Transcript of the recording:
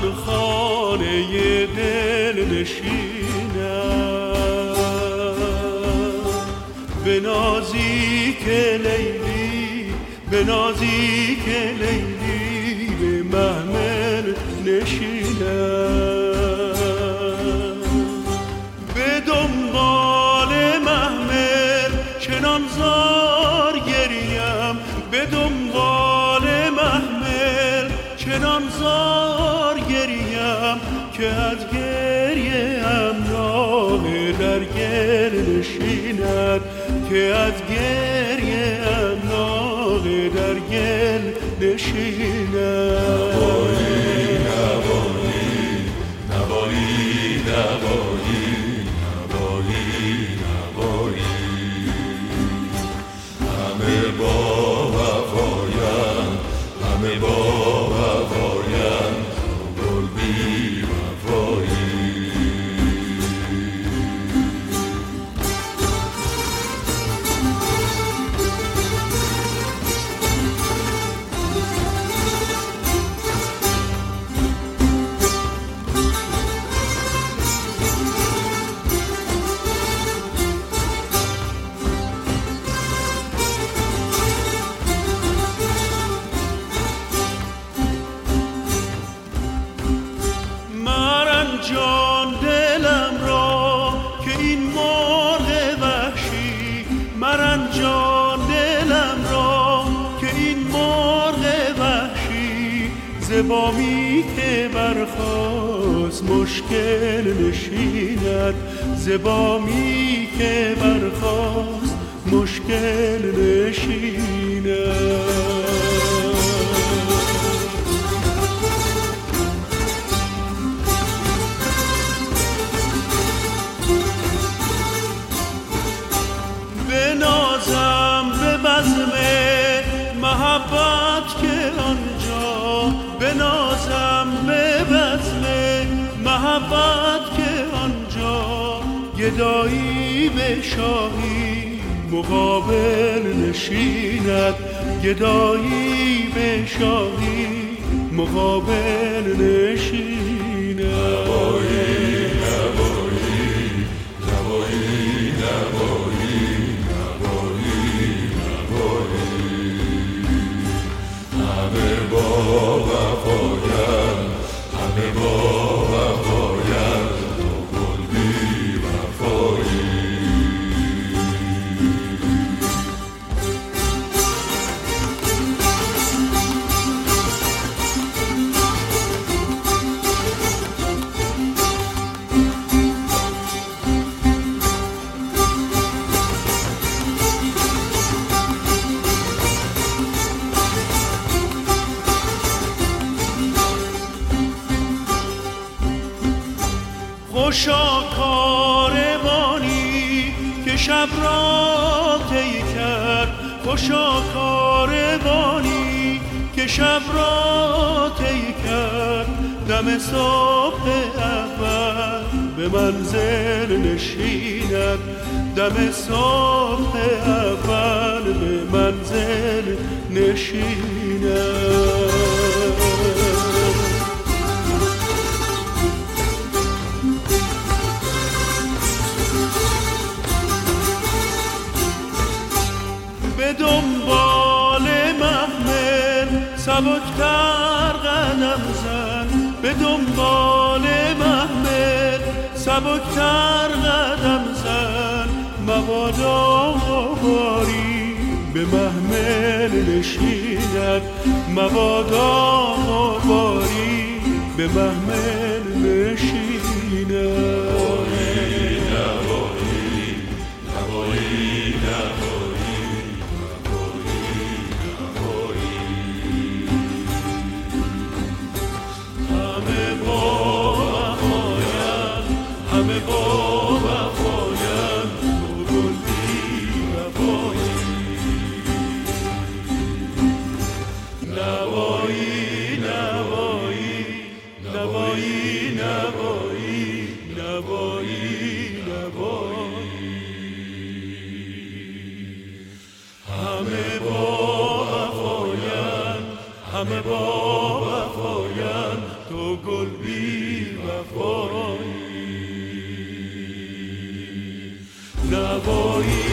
خانه دل نشینم، به نازیک لیلی، به نازیک لیلی به محمل نشینم، به دنبال محمل چنان زار گریم، به دنبال محمل چنان زار گریم که از گریه ام ناله در گل نشیند، که از گریه ام ناله در گل نشیند. نوایی نوایی نوایی نوایی نوایی نوایی، همه با وفایند، همه با وفایند، گل بی وفایی. جان دلم را که این مرغ وحشی، مرن جان دلم را که این مرغ وحشی، ز بامی که برخاست مشکل نشیند، ز بامی که برخاست مشکل نشیند. بنازم به بزم محبت که آنجا، بنازم به بزم محبت که آنجا، گدایی به شاهی مقابل نشیند، گدایی به شاهی مقابل نشیند. نوایی نوایی نوایی نوایی همه با وفایند، همه با وفایند، تو گل بی وفایی. خوشا کاروانی که شب را طی کرد، خوشا کاروانی که شب را طی کرد، دم صبح اول به منزل نشیند، دم صبح اول به منزل نشیند. به دنبال محمل سبکتر قدم زن، به دنبال محمل سبکتر قدم زن، مبادا باری به محمل نشیند، مبادا باری به محمل نشیند. نوایی نوایی نوایی همه با وفایند، تو گل بی وفایی. نوایی نوایی نوایی نوایی نوایی نوایی، همه با وفایند، همه با وفایند، تو گل بی وفایی نوایی